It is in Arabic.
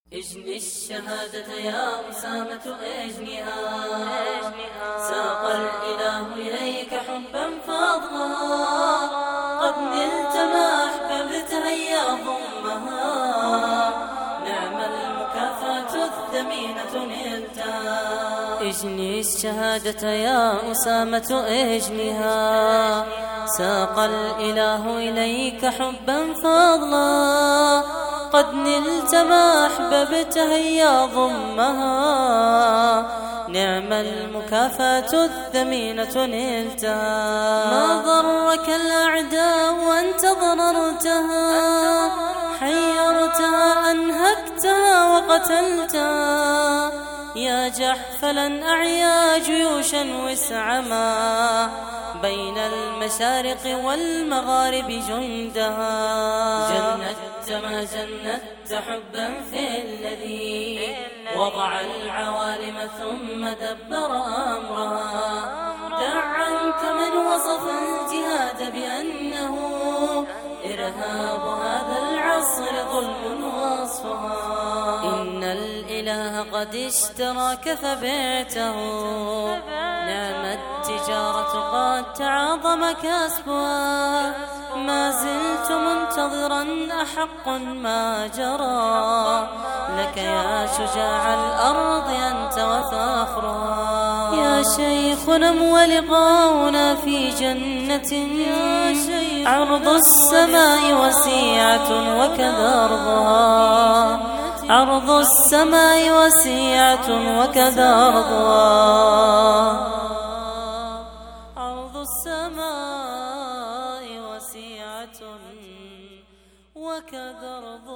اجني الشهادة يا أسامة اجنها، ساق الإله إليك حبا فاضلا، قد نلت ما أحببت هيا ضمها، نعم المكافأة الثمينة نلتها. اجني الشهادة يا أسامة اجنها، ساق الإله إليك حبا فاضلا، قد نلت ما أحببت هيا ضمها، نعم المكافأة الثمينة نلتها. ما ضرك الأعداء وأنت ضررتها، حيرتها أنهكتها وقتلتها، يا جحفلا أعيا جيوشا وسعما، بين المشارق والمغارب جندها. جندت ما جندت حبا في الذي وضع العوالم ثم دبر أمرها، دع عنك من وصف الجهاد بأنه إرهاب هذا العصر ظلم وصفها. إن الإله قد اشتراك فبعته، نعم التجارة قد تعاظم كسبها، ما زلت منتظرا أحق ما جرى، لك يا شجاع الأرض أنت وفخرها. يا شيخ نم ولقاؤنا في جنة، عرض السماء وسيعة وكذا أرضها، عرض السماء وسيعة وكذا أرضها، عرض السماء وسيعة وكذا أرضها.